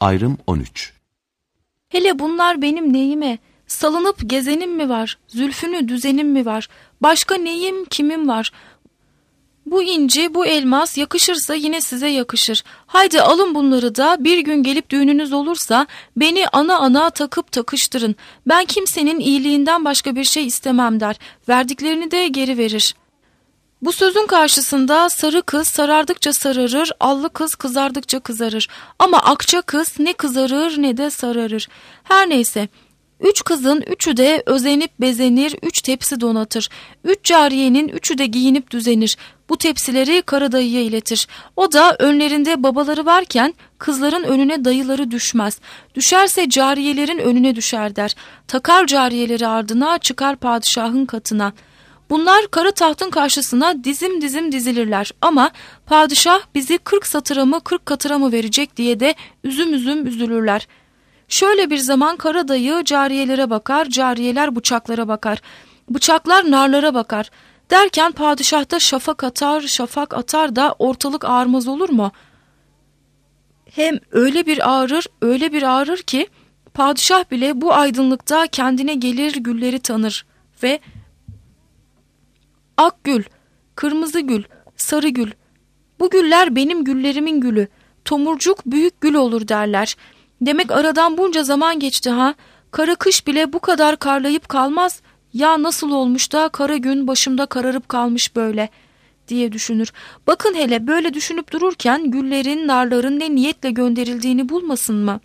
Ayrım 13. Hele bunlar benim neyime? Salınıp gezenim mi var? Zülfünü düzenim mi var? Başka neyim kimim var? Bu inci, bu elmas yakışırsa yine size yakışır. Haydi alın bunları da bir gün gelip düğününüz olursa beni ana ana takıp takıştırın. Ben kimsenin iyiliğinden başka bir şey istemem der. Verdiklerini de geri verir. Bu sözün karşısında sarı kız sarardıkça sararır, allı kız kızardıkça kızarır. Ama akça kız ne kızarır ne de sararır. Her neyse. 3 kızın üçü de özenip bezenir, 3 tepsi donatır. 3 cariyenin üçü de giyinip düzenir. Bu tepsileri Karadayı'ya iletir. O da önlerinde babaları varken kızların önüne dayıları düşmez. Düşerse cariyelerin önüne düşer der. Takar cariyeleri ardına, çıkar padişahın katına. Bunlar kara tahtın karşısına dizim dizim dizilirler ama padişah bizi 40 satıra mı 40 katıra mı verecek diye de üzüm üzüm üzülürler. Şöyle bir zaman Karadayı cariyelere bakar, cariyeler bıçaklara bakar. Bıçaklar narlara bakar. Derken padişah da şafak atar, şafak atar da ortalık ağarmaz olur mu? Hem öyle bir ağrır, öyle bir ağrır ki padişah bile bu aydınlıkta kendine gelir, gülleri tanır ve ak gül, kırmızı gül, sarı gül. Bu güller benim güllerimin gülü. Tomurcuk büyük gül olur derler. Demek aradan bunca zaman geçti ha. Kara kış bile bu kadar karlayıp kalmaz. Ya nasıl olmuş da kara gün başımda kararıp kalmış böyle diye düşünür. Bakın hele böyle düşünüp dururken güllerin, narların ne niyetle gönderildiğini bulmasın mı?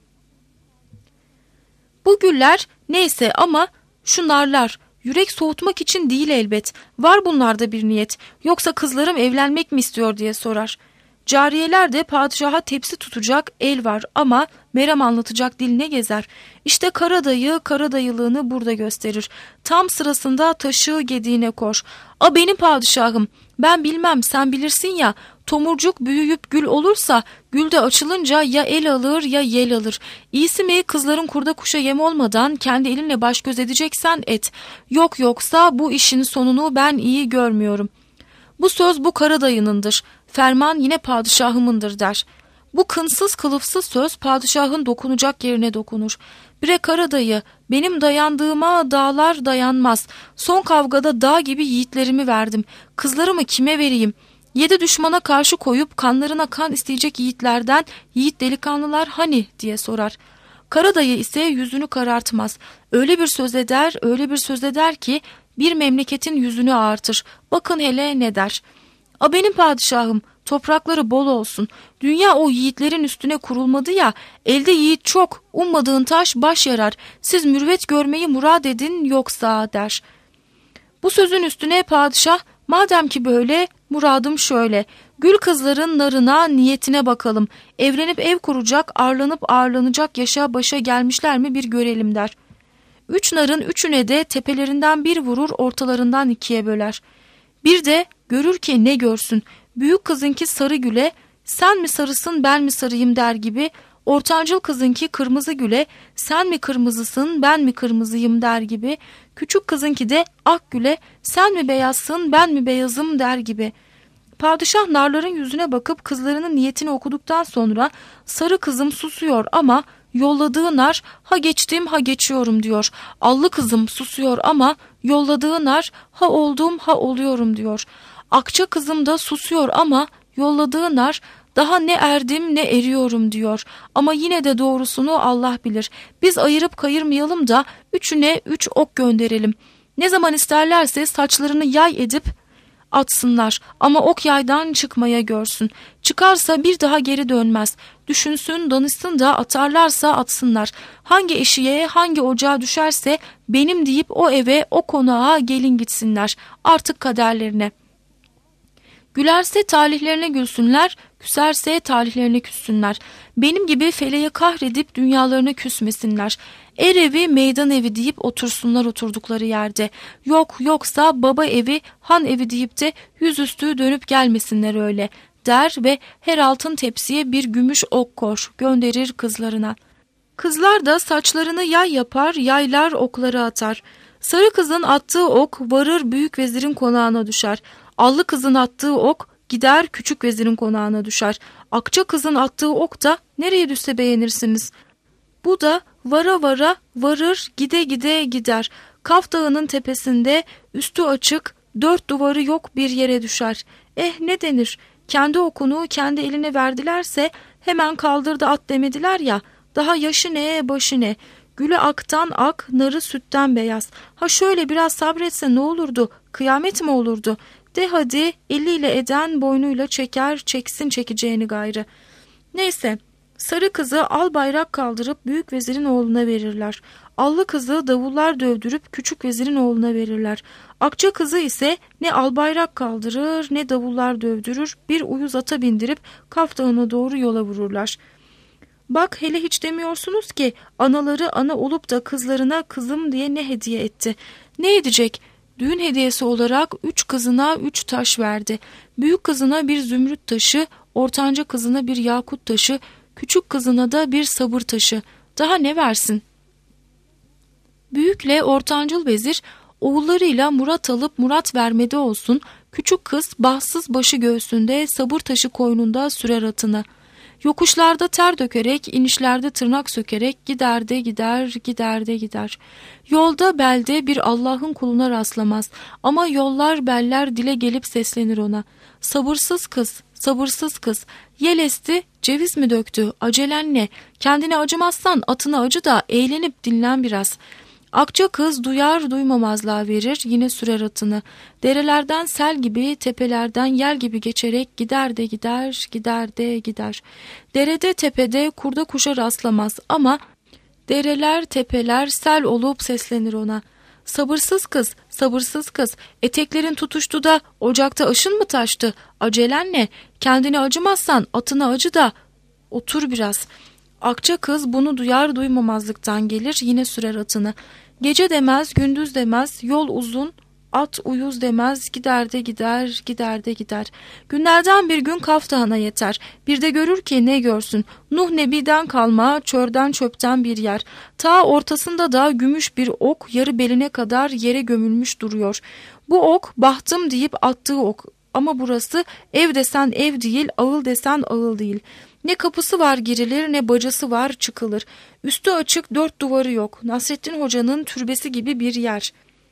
Bu güller neyse ama şu narlar yürek soğutmak için değil elbet. Var bunlarda bir niyet. Yoksa kızlarım evlenmek mi istiyor diye sorar. Cariyeler de padişaha tepsi tutacak el var ama merem anlatacak dil ne gezer. İşte Karadayı karadayılığını burada gösterir. Tam sırasında taşı gediğine koş. A benim padişahım, ben bilmem sen bilirsin ya, tomurcuk büyüyüp gül olursa gül de açılınca ya el alır ya yel alır. İyisi mi kızların kurda kuşa yem olmadan kendi elinle baş göz edeceksen et. Yok yoksa bu işin sonunu ben iyi görmüyorum. Bu söz bu Karadayı'nındır. Ferman yine padişahımındır der. Bu kınsız kılıfsız söz padişahın dokunacak yerine dokunur. Bre Karadayı, benim dayandığıma dağlar dayanmaz. Son kavgada dağ gibi yiğitlerimi verdim. Kızlarımı kime vereyim? 7 düşmana karşı koyup kanlarına kan isteyecek yiğitlerden yiğit delikanlılar hani diye sorar. Karadayı ise yüzünü karartmaz. Öyle bir söz eder, öyle bir söz eder ki bir memleketin yüzünü ağartır. Bakın hele ne der. A benim padişahım, toprakları bol olsun. Dünya o yiğitlerin üstüne kurulmadı ya, elde yiğit çok, ummadığın taş baş yarar. Siz mürvet görmeyi murad edin yoksa der. Bu sözün üstüne padişah, madem ki böyle, muradım şöyle. Gül kızların narına, niyetine bakalım. Evlenip ev kuracak, arlanıp ağırlanacak yaşa başa gelmişler mi bir görelim der. 3 narın üçüne de tepelerinden bir vurur, ortalarından 2'ye böler. Bir de görür ki ne görsün, büyük kızınki sarı güle, sen mi sarısın ben mi sarıyım der gibi, ortancıl kızınki kırmızı güle, sen mi kırmızısın ben mi kırmızıyım der gibi, küçük kızınki de ak güle, sen mi beyazsın ben mi beyazım der gibi. Padişah narların yüzüne bakıp kızlarının niyetini okuduktan sonra sarı kızım susuyor ama yolladığı nar ha geçtim ha geçiyorum diyor. Allı kızım susuyor ama yolladığı nar ha oldum ha oluyorum diyor. Akça kızım da susuyor ama yolladığı nar daha ne erdim ne eriyorum diyor. Ama yine de doğrusunu Allah bilir. Biz ayırıp kayırmayalım da üçüne 3 ok gönderelim. Ne zaman isterlerse saçlarını yay edip atsınlar ama ok yaydan çıkmaya görsün. Çıkarsa bir daha geri dönmez. Düşünsün, danışsın da atarlarsa atsınlar. Hangi eşiğe, hangi ocağa düşerse benim deyip o eve, o konağa gelin gitsinler. Artık kaderlerine. Gülerse talihlerine gülsünler, küserse talihlerine küssünler. Benim gibi feleğe kahredip dünyalarına küsmesinler. Er evi, meydan evi deyip otursunlar oturdukları yerde. Yok yoksa baba evi, han evi deyip de yüzüstü dönüp gelmesinler öyle der ve her altın tepsiye bir gümüş ok koş gönderir kızlarına. Kızlar da saçlarını yay yapar, yaylar okları atar. Sarı kızın attığı ok varır büyük vezirin konağına düşer. Allı kızın attığı ok gider küçük vezirin konağına düşer. Akça kızın attığı ok da nereye düşse beğenirsiniz. Bu da vara vara varır, gide gide gider. Kaf Dağı'nın tepesinde üstü açık, dört duvarı yok bir yere düşer. Ne denir? Kendi okunu kendi eline verdilerse hemen kaldırdı at demediler ya. Daha yaşı ne, başı ne? Gülü aktan ak, narı sütten beyaz. Ha şöyle biraz sabretse ne olurdu? Kıyamet mi olurdu? De hadi, eliyle eden boynuyla çeker, çeksin çekeceğini gayrı. Neyse, sarı kızı al bayrak kaldırıp büyük vezirin oğluna verirler. Allı kızı davullar dövdürüp küçük vezirin oğluna verirler. Akça kızı ise ne al bayrak kaldırır ne davullar dövdürür, bir uyuz ata bindirip Kaf Dağı'na doğru yola vururlar. Bak hele hiç demiyorsunuz ki anaları ana olup da kızlarına kızım diye ne hediye etti. Ne edecek? Düğün hediyesi olarak 3 kızına 3 taş verdi. Büyük kızına bir zümrüt taşı, ortanca kızına bir yakut taşı, küçük kızına da bir sabır taşı. Daha ne versin? Büyükle ortancıl vezir oğullarıyla murat alıp murat vermede olsun, küçük kız bahtsız başı göğsünde, sabır taşı koynunda sürer atını. Yokuşlarda ter dökerek, inişlerde tırnak sökerek gider de gider, gider de gider. Yolda belde bir Allah'ın kuluna rastlamaz ama yollar beller dile gelip seslenir ona. Sabırsız kız, sabırsız kız, yel esti, ceviz mi döktü, acelen ne? Kendine acımazsan atına acı da eğlenip dinlen biraz. Akça kız duyar duymamazlığa verir, yine sürer atını. Derelerden sel gibi, tepelerden yel gibi geçerek gider de gider, gider de gider. Derede tepede kurda kuşa rastlamaz ama dereler tepeler sel olup seslenir ona. Sabırsız kız, sabırsız kız, eteklerin tutuştu da ocakta aşın mı taştı? Acelen ne? Kendine acımazsan atına acı da otur biraz. Akça kız bunu duyar duymamazlıktan gelir, yine sürer atını. Gece demez, gündüz demez, yol uzun, at uyuz demez, gider de gider, gider de gider. Günlerden bir gün Kaf Dağı'na yeter. Bir de görür ki ne görsün? Nuh Nebi'den kalma, çörden çöpten bir yer. Ta ortasında da gümüş bir ok, yarı beline kadar yere gömülmüş duruyor. Bu ok, bahtım deyip attığı ok. Ama burası ev desen ev değil, ağıl desen ağıl değil. Ne kapısı var girilir, ne bacası var çıkılır. Üstü açık, dört duvarı yok. Nasrettin Hoca'nın türbesi gibi bir yer.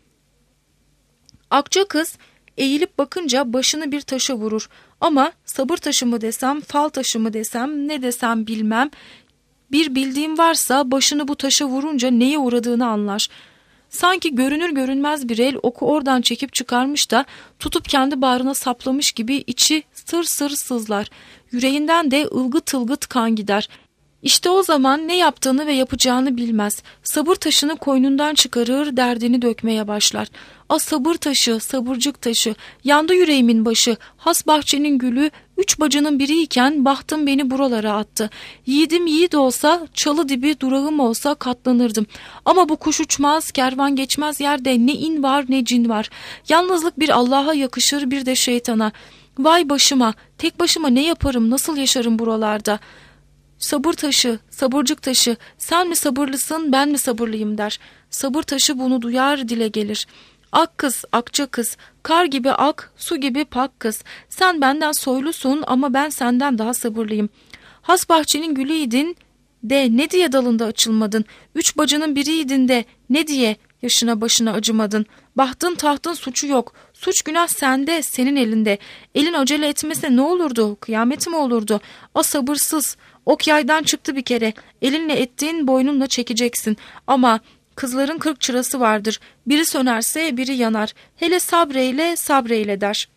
Akça kız eğilip bakınca başını bir taşa vurur. Ama sabır taşı mı desem, fal taşı mı desem, ne desem bilmem. Bir bildiğim varsa başını bu taşa vurunca neye uğradığını anlar. Sanki görünür görünmez bir el oku oradan çekip çıkarmış da tutup kendi bağrına saplamış gibi içi sır sır sızlar. Yüreğinden de ılgıt ılgıt kan gider. İşte o zaman ne yaptığını ve yapacağını bilmez. Sabır taşını koynundan çıkarır, derdini dökmeye başlar. Sabır taşı, sabırcık taşı, yandı yüreğimin başı, has bahçenin gülü, 3 bacının biriyken bahtım beni buralara attı. Yiğidim yiğit olsa, çalı dibi durağım olsa katlanırdım. Ama bu kuş uçmaz, kervan geçmez yerde ne in var ne cin var. Yalnızlık bir Allah'a yakışır, bir de şeytana. Vay başıma, tek başıma ne yaparım, nasıl yaşarım buralarda? Sabır taşı, sabırcık taşı, sen mi sabırlısın, ben mi sabırlıyım der. Sabır taşı bunu duyar, dile gelir. Ak kız, akça kız, kar gibi ak, su gibi pak kız. Sen benden soylusun ama ben senden daha sabırlıyım. Has bahçenin gülüydin de ne diye dalında açılmadın? 3 bacının biriydin de ne diye yaşına başına acımadın? Bahtın tahtın suçu yok. Suç günah sende, senin elinde. Elin acele etmese ne olurdu? Kıyamet mi olurdu? Sabırsız. Ok yaydan çıktı bir kere. Elinle ettiğin boynunla çekeceksin. Ama kızların 40 çırası vardır. Biri sönerse biri yanar. Hele sabreyle sabreyle der.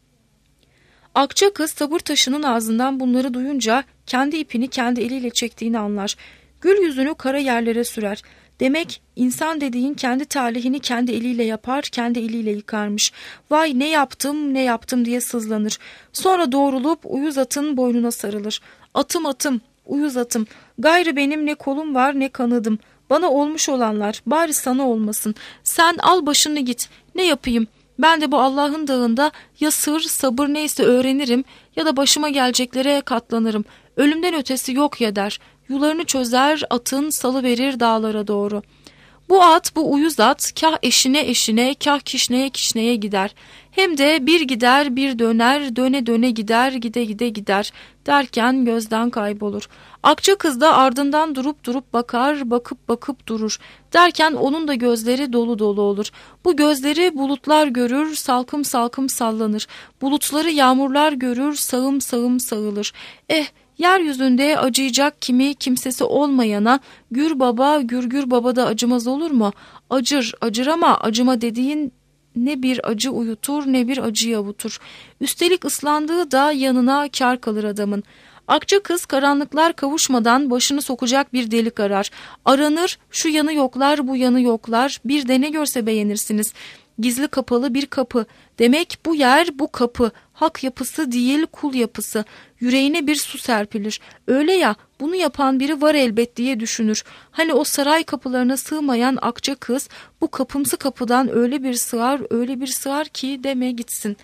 Akça kız sabır taşının ağzından bunları duyunca kendi ipini kendi eliyle çektiğini anlar. Gül yüzünü kara yerlere sürer. Demek insan dediğin kendi talihini kendi eliyle yapar, kendi eliyle yıkarmış. Vay ne yaptım ne yaptım diye sızlanır. Sonra doğrulup uyuz atın boynuna sarılır. Atım atım, uyuz atım, gayrı benim ne kolum var ne kanadım. Bana olmuş olanlar bari sana olmasın. Sen al başını git, ne yapayım? Ben de bu Allah'ın dağında ya sır, sabır neyse öğrenirim ya da başıma geleceklere katlanırım. Ölümden ötesi yok ya der. Yularını çözer, atın salıverir dağlara doğru. Bu at, bu uyuz at kah eşine eşine, kah kişneye kişneye gider. Hem de bir gider bir döner, döne döne gider, gide gide gider derken gözden kaybolur. Akça kız da ardından durup durup bakar, bakıp bakıp durur. Derken onun da gözleri dolu dolu olur. Bu gözleri bulutlar görür, salkım salkım sallanır. Bulutları yağmurlar görür, sağım sağım sağılır. Yeryüzünde acıyacak kimi kimsesi olmayana Gür Baba, Gürgür Baba da acımaz olur mu? Acır, acır ama acıma dediğin ne bir acı uyutur ne bir acı avutur. Üstelik ıslandığı da yanına kar kalır adamın. Akça kız karanlıklar kavuşmadan başını sokacak bir delik arar. Aranır, şu yanı yoklar, bu yanı yoklar. Bir de ne görse beğenirsiniz. Gizli kapalı bir kapı. Demek bu yer, bu kapı. Hak yapısı değil, kul yapısı. Yüreğine bir su serpilir. Öyle ya, bunu yapan biri var elbet diye düşünür. Hani o saray kapılarına sığmayan akça kız bu kapımsı kapıdan öyle bir sığar, öyle bir sığar ki deme gitsin.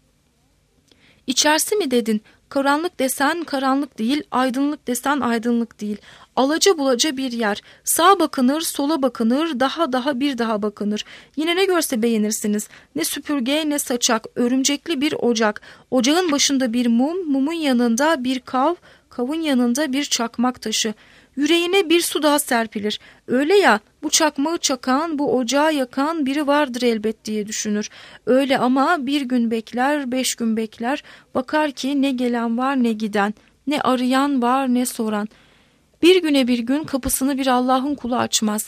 İçerisi mi dedin? Karanlık desen karanlık değil, aydınlık desen aydınlık değil. Alaca bulaca bir yer. Sağa bakınır, sola bakınır, daha bir daha bakınır. Yine ne görse beğenirsiniz. Ne süpürge ne saçak, örümcekli bir ocak. Ocağın başında bir mum, mumun yanında bir kav, kavun yanında bir çakmak taşı. Yüreğine bir su daha serpilir. Öyle ya, bu çakmağı çakan, bu ocağı yakan biri vardır elbet diye düşünür. Öyle ama bir gün bekler, 5 gün bekler. Bakar ki ne gelen var ne giden, ne arayan var ne soran. Bir güne bir gün kapısını bir Allah'ın kulu açmaz.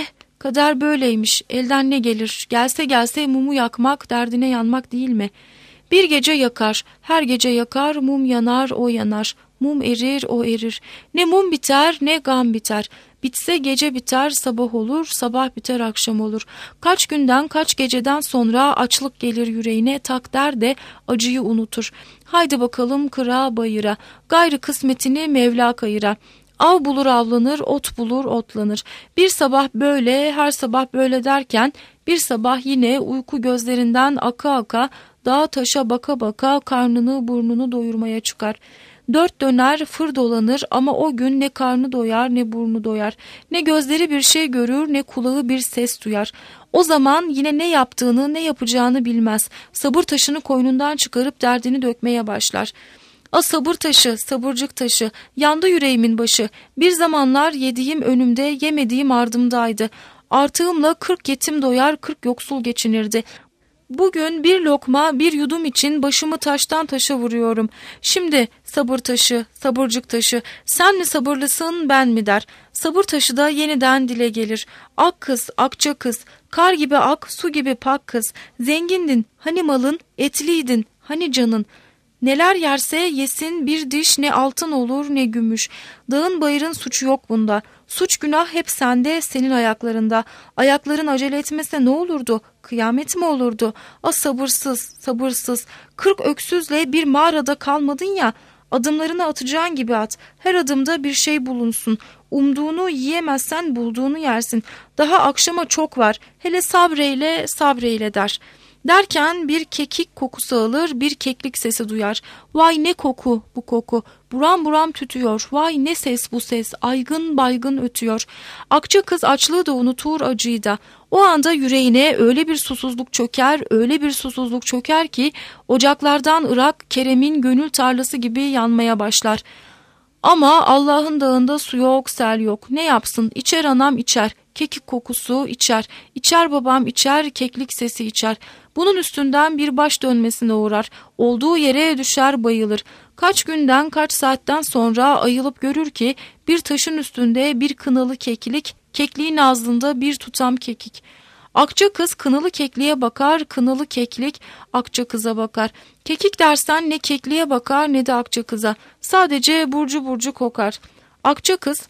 Kader böyleymiş, elden ne gelir? Gelse gelse mumu yakmak, derdine yanmak değil mi? Bir gece yakar, her gece yakar, mum yanar, o yanar. Mum erir, o erir. Ne mum biter, ne gam biter. Bitse gece biter, sabah olur, sabah biter, akşam olur. Kaç günden, kaç geceden sonra açlık gelir yüreğine, tak der de acıyı unutur. Haydi bakalım kıra bayıra, gayrı kısmetini Mevla kayıra. Av bulur avlanır, ot bulur otlanır. Bir sabah böyle, her sabah böyle derken, bir sabah yine uyku gözlerinden aka aka, dağa taşa baka baka karnını burnunu doyurmaya çıkar. 4 döner fır dolanır ama o gün ne karnı doyar ne burnu doyar. Ne gözleri bir şey görür ne kulağı bir ses duyar. O zaman yine ne yaptığını ne yapacağını bilmez. Sabır taşını koynundan çıkarıp derdini dökmeye başlar. Sabır taşı, sabırcık taşı, yandı yüreğimin başı. Bir zamanlar yediğim önümde, yemediğim ardımdaydı. Artığımla 40 yetim doyar, 40 yoksul geçinirdi. Bugün bir lokma, bir yudum için başımı taştan taşa vuruyorum. Şimdi sabır taşı, sabırcık taşı, sen mi sabırlısın ben mi der. Sabır taşı da yeniden dile gelir. Ak kız, akça kız, kar gibi ak, su gibi pak kız. Zengindin, hani malın, etliydin, hani canın. Neler yerse yesin bir diş ne altın olur ne gümüş. Dağın bayırın suçu yok bunda. Suç günah hep sende, senin ayaklarında. Ayakların acele etmese ne olurdu? Kıyamet mi olurdu? Sabırsız, sabırsız. 40 öksüzle bir mağarada kalmadın ya. Adımlarını atacağın gibi at. Her adımda bir şey bulunsun. Umduğunu yiyemezsen bulduğunu yersin. Daha akşama çok var. Hele sabreyle, sabreyle der. Derken bir kekik kokusu alır, bir keklik sesi duyar. Vay ne koku bu koku, buram buram tütüyor. Vay ne ses bu ses, aygın baygın ötüyor. Akça kız açlığı da unutur, acıyı da. O anda yüreğine öyle bir susuzluk çöker, öyle bir susuzluk çöker ki ocaklardan ırak Kerem'in gönül tarlası gibi yanmaya başlar. Ama Allah'ın dağında su yok, sel yok. Ne yapsın? İçer anam içer. Kekik kokusu içer. İçer babam içer, keklik sesi içer. Bunun üstünden bir baş dönmesine uğrar. Olduğu yere düşer bayılır. Kaç günden kaç saatten sonra ayılıp görür ki bir taşın üstünde bir kınalı keklik, kekliğin ağzında bir tutam kekik. Akça kız kınalı kekliğe bakar, kınalı keklik akça kıza bakar. Kekik dersen ne kekliğe bakar ne de akça kıza. Sadece burcu burcu kokar. Akça kız,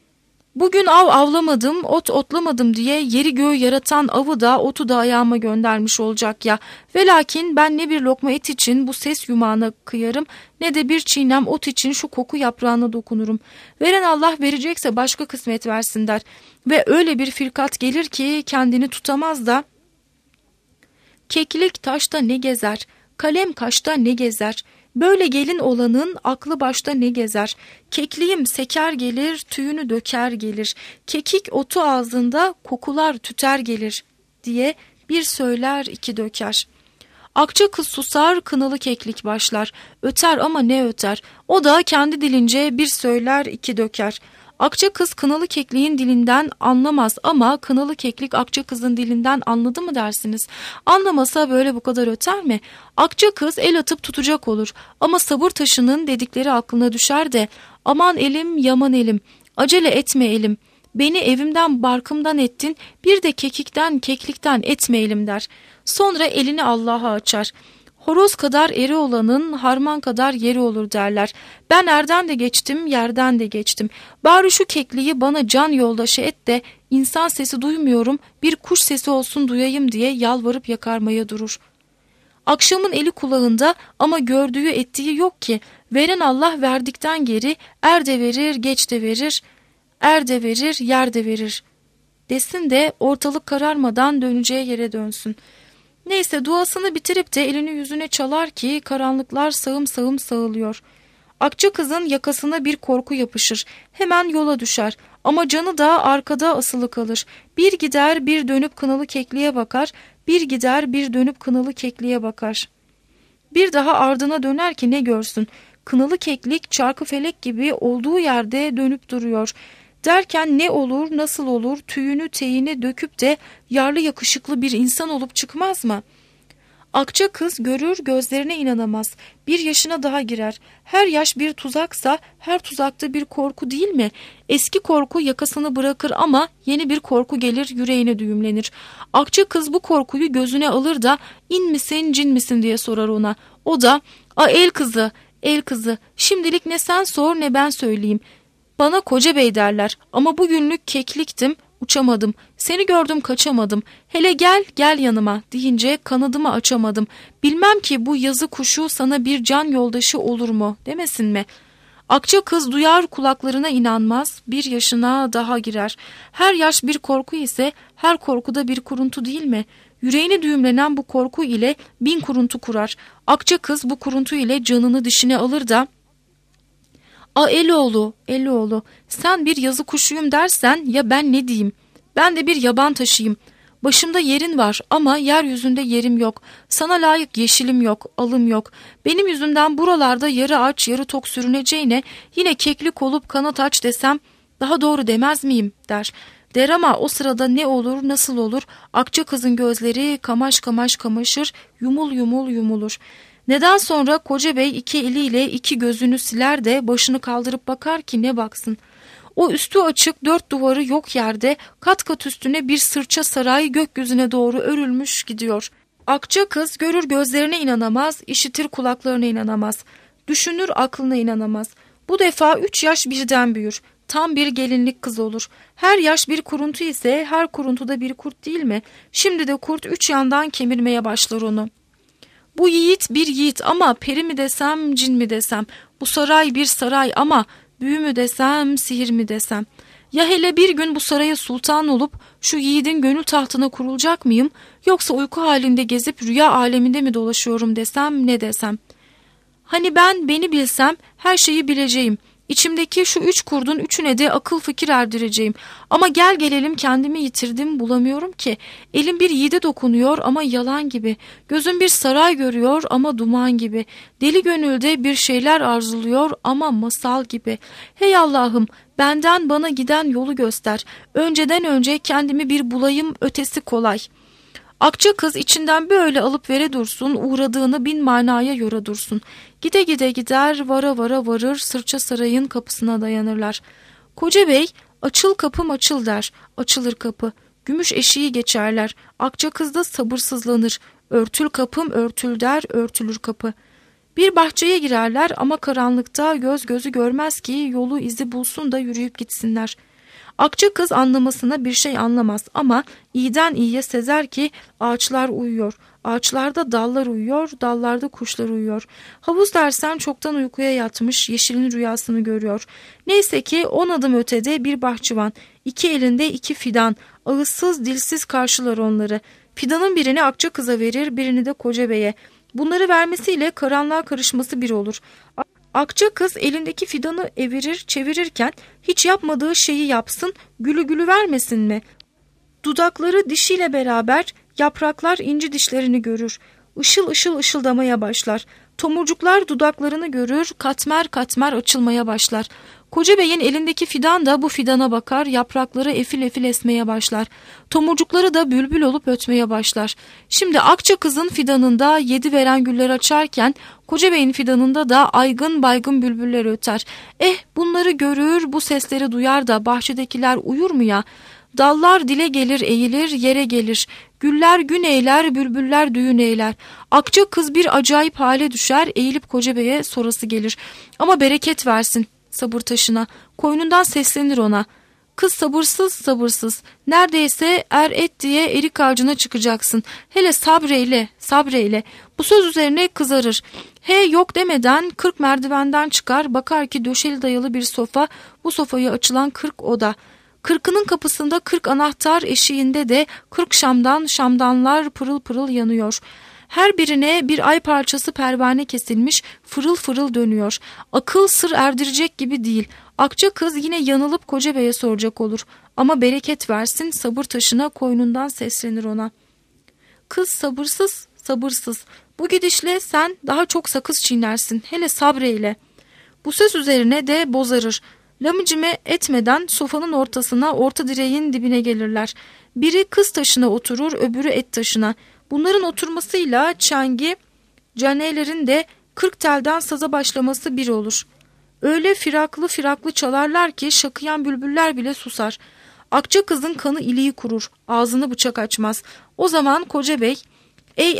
bugün av avlamadım, ot otlamadım diye yeri göğü yaratan avı da otu da ayağıma göndermiş olacak ya. Ve lakin ben ne bir lokma et için bu ses yumağına kıyarım ne de bir çiğnem ot için şu koku yaprağına dokunurum. Veren Allah verecekse başka kısmet versin der. Ve öyle bir firkat gelir ki kendini tutamaz da keklik taşta ne gezer, kalem kaşta ne gezer. Böyle gelin olanın aklı başta ne gezer? Kekliğim seker gelir, tüyünü döker gelir. Kekik otu ağzında kokular tüter gelir diye bir söyler iki döker. Akça kız susar, kınalı keklik başlar. Öter ama ne öter? O da kendi dilince bir söyler iki döker. Akça kız kınalı kekliğin dilinden anlamaz ama kınalı keklik akça kızın dilinden anladı mı dersiniz? Anlamasa böyle bu kadar öter mi? Akça kız el atıp tutacak olur ama sabır taşının dedikleri aklına düşer de aman elim yaman elim, acele etme elim. Beni evimden barkımdan ettin, bir de kekikten keklikten etmeyelim der. Sonra elini Allah'a açar. Horoz kadar eri olanın harman kadar yeri olur derler. Ben erden de geçtim, yerden de geçtim. Bari şu kekliği bana can yoldaşı et de insan sesi duymuyorum, bir kuş sesi olsun duyayım diye yalvarıp yakarmaya durur. Akşamın eli kulağında ama gördüğü ettiği yok ki. Veren Allah verdikten geri er de verir, geç de verir, er de verir, yer de verir desin de ortalık kararmadan döneceği yere dönsün. Neyse duasını bitirip de elini yüzüne çalar ki karanlıklar sağım sağım sağılıyor. Akça kızın yakasına bir korku yapışır. Hemen yola düşer ama canı da arkada asılı kalır. Bir gider bir dönüp kınalı kekliğe bakar, bir gider bir dönüp kınalı kekliğe bakar. Bir daha ardına döner ki ne görsün? Kınalı keklik çarkıfelek gibi olduğu yerde dönüp duruyor. Derken ne olur nasıl olur tüyünü teyini döküp de yarlı yakışıklı bir insan olup çıkmaz mı? Akça kız görür gözlerine inanamaz. Bir yaşına daha girer. Her yaş bir tuzaksa her tuzakta bir korku değil mi? Eski korku yakasını bırakır ama yeni bir korku gelir yüreğine düğümlenir. Akça kız bu korkuyu gözüne alır da in misin cin misin diye sorar ona. O da el kızı el kızı şimdilik ne sen sor ne ben söyleyeyim. Bana koca bey derler ama bugünlük kekliktim, uçamadım. Seni gördüm kaçamadım. Hele gel gel yanıma deyince kanadımı açamadım. Bilmem ki bu yazı kuşu sana bir can yoldaşı olur mu demesin mi? Akça kız duyar kulaklarına inanmaz, bir yaşına daha girer. Her yaş bir korku ise her korkuda bir kuruntu değil mi? Yüreğine düğümlenen bu korku ile 1000 kuruntu kurar. Akça kız bu kuruntu ile canını dişine alır da Eloğlu, Eloğlu, sen bir yazı kuşuyum dersen ya ben ne diyeyim? Ben de bir yaban taşıyım. Başımda yerin var ama yeryüzünde yerim yok. Sana layık yeşilim yok, alım yok. Benim yüzümden buralarda yarı aç yarı tok sürüneceğine yine keklik olup kanat aç desem daha doğru demez miyim der. Der ama o sırada ne olur nasıl olur akça kızın gözleri kamaş kamaş kamaşır, yumul yumul yumulur. Neden sonra koca bey iki eliyle iki gözünü siler de başını kaldırıp bakar ki ne baksın. O üstü açık dört duvarı yok yerde kat kat üstüne bir sırça saray gökyüzüne doğru örülmüş gidiyor. Akça kız görür gözlerine inanamaz, işitir kulaklarına inanamaz, düşünür aklına inanamaz. Bu defa 3 yaş birden büyür. Tam bir gelinlik kız olur. Her yaş bir kuruntu ise her kuruntuda bir kurt değil mi? Şimdi de kurt 3 yandan kemirmeye başlar onu. Bu yiğit bir yiğit ama peri mi desem cin mi desem, bu saray bir saray ama büyü mü desem sihir mi desem. Ya hele bir gün bu saraya sultan olup şu yiğidin gönül tahtına kurulacak mıyım yoksa uyku halinde gezip rüya aleminde mi dolaşıyorum desem ne desem. Hani ben beni bilsem her şeyi bileceğim. İçimdeki şu 3 kurdun 3'üne de akıl fikir erdireceğim. Ama gel gelelim kendimi yitirdim bulamıyorum ki. Elim bir yiğide dokunuyor ama yalan gibi. Gözüm bir saray görüyor ama duman gibi. Deli gönülde bir şeyler arzuluyor ama masal gibi. Hey Allah'ım benden bana giden yolu göster. Önceden önce kendimi bir bulayım ötesi kolay. Akça kız içinden böyle alıp vere dursun, uğradığını bin manaya yora dursun. Gide gide gider, vara vara varır, sırça sarayın kapısına dayanırlar. Koca bey, açıl kapım açıl der, açılır kapı. Gümüş eşiği geçerler, akça kız da sabırsızlanır. Örtül kapım örtül der, örtülür kapı. Bir bahçeye girerler ama karanlıkta göz gözü görmez ki yolu izi bulsun da yürüyüp gitsinler. Akça kız anlamasına bir şey anlamaz ama iyiden iyiye sezer ki ağaçlar uyuyor. Ağaçlarda dallar uyuyor, dallarda kuşlar uyuyor. Havuz dersen çoktan uykuya yatmış, yeşilin rüyasını görüyor. Neyse ki 10 adım ötede bir bahçıvan, 2 elinde 2 fidan, ağızsız dilsiz karşılar onları. Fidanın birini akça kıza verir, birini de koca beye. Bunları vermesiyle karanlığa karışması bir olur. Akça kız elindeki fidanı evirir çevirirken hiç yapmadığı şeyi yapsın, gülü gülü vermesin mi? Dudakları dişiyle beraber yapraklar inci dişlerini görür. Işıl ışıl ışıldamaya başlar. Tomurcuklar dudaklarını görür, katmer katmer açılmaya başlar. Koca beyin elindeki fidan da bu fidana bakar, yaprakları efil efil esmeye başlar. Tomurcukları da bülbül olup ötmeye başlar. Şimdi Akça kızın fidanında yedi veren güller açarken, Koca beyin fidanında da aygın baygın bülbüller öter. Bunları görür, bu sesleri duyar da bahçedekiler uyur mu ya? Dallar dile gelir eğilir yere gelir. Güller gün eğler bülbüller düğün eğler. Akça kız bir acayip hale düşer, eğilip Koca Bey'e sorası gelir. Ama bereket versin sabır taşına. Koynundan seslenir ona. Kız sabırsız sabırsız. Neredeyse er et diye erik ağacına çıkacaksın. Hele sabreyle sabreyle. Bu söz üzerine kızarır. Yok demeden 40 merdivenden çıkar, bakar ki döşeli dayalı bir sofa, bu sofaya açılan 40 oda. 40'ının kapısında 40 anahtar, eşiğinde de 40 şamdanlar pırıl pırıl yanıyor. Her birine bir ay parçası pervane kesilmiş, fırıl fırıl dönüyor. Akıl sır erdirecek gibi değil. Akça kız yine yanılıp Koca Bey'e soracak olur. Ama bereket versin, sabır taşına koynundan seslenir ona. Kız sabırsız sabırsız. Bu gidişle sen daha çok sakız çiğnersin. Hele sabreyle. Bu söz üzerine de bozarır. Lamıcime etmeden sofanın ortasına, orta direğin dibine gelirler. Biri kız taşına oturur, öbürü et taşına. Bunların oturmasıyla çengi, caneylerin de 40 telden saza başlaması bir olur. Öyle firaklı firaklı çalarlar ki şakıyan bülbüller bile susar. Akça kızın kanı iliği kurur, ağzını bıçak açmaz. O zaman Koca Bey, ey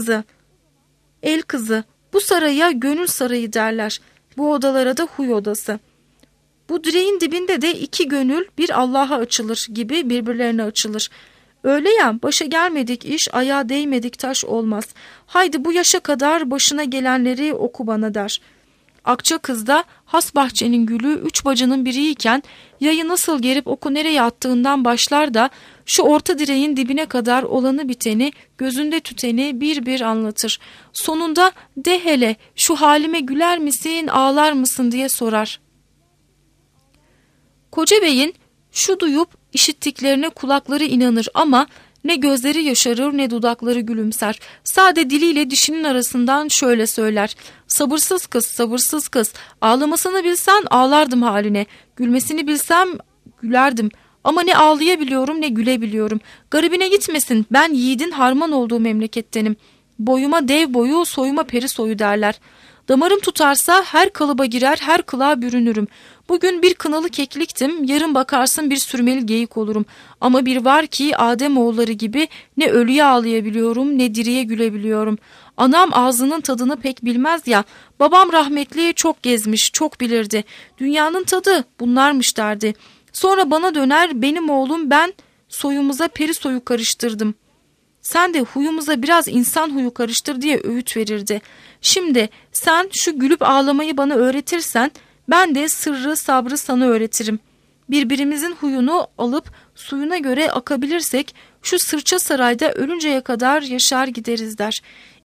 el kızı, bu saraya gönül sarayı derler. Bu odalara da huy odası. Bu direğin dibinde de iki gönül bir Allah'a açılır gibi birbirlerine açılır. Öyle ya, başa gelmedik iş, ayağa değmedik taş olmaz. Haydi bu yaşa kadar başına gelenleri oku bana der. Akça kız da has bahçenin gülü, üç bacının biriyken yayı nasıl gerip oku nereye attığından başlar da şu orta direğin dibine kadar olanı biteni, gözünde tüteni bir bir anlatır. Sonunda de hele şu halime güler misin ağlar mısın diye sorar. Koca Bey'in şu duyup işittiklerine kulakları inanır ama ne gözleri yaşarır ne dudakları gülümser. Sade diliyle dişinin arasından şöyle söyler. Sabırsız kız, sabırsız kız. Ağlamasını bilsen ağlardım haline. Gülmesini bilsem gülerdim. Ama ne ağlayabiliyorum ne gülebiliyorum. Garibine gitmesin, ben yiğidin harman olduğu memlekettenim. Boyuma dev boyu, soyuma peri soyu derler. Damarım tutarsa her kalıba girer, her kılığa bürünürüm. Bugün bir kınalı kekliktim, yarın bakarsın bir sürmeli geyik olurum. Ama bir var ki Ademoğulları gibi ne ölüye ağlayabiliyorum ne diriye gülebiliyorum. Anam ağzının tadını pek bilmez ya, babam rahmetli çok gezmiş, çok bilirdi. Dünyanın tadı bunlarmış derdi. Sonra bana döner, benim oğlum ben soyumuza peri soyu karıştırdım. Sen de huyumuza biraz insan huyu karıştır diye öğüt verirdi. Şimdi sen şu gülüp ağlamayı bana öğretirsen ben de sırrı sabrı sana öğretirim. Birbirimizin huyunu alıp suyuna göre akabilirsek şu sırça sarayda ölünceye kadar yaşar gideriz der.